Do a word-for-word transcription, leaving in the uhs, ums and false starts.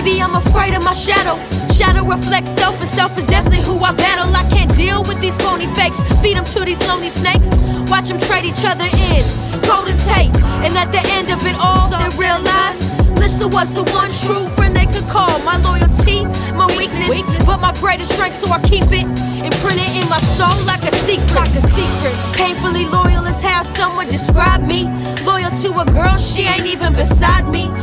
Maybe I'm afraid of my shadow. Shadow reflects self, and self is definitely who I battle. I can't deal with these phony fakes. Feed them to these lonely snakes. Watch them trade each other in gold and tape. And at the end of it all, they realize Lissa was the one true friend they could call. My loyalty, my weakness, but my greatest strength, so I keep it imprinted in my soul like a secret. Like a secret. Painfully loyal is how someone described me. Loyal to a girl, she ain't even beside me.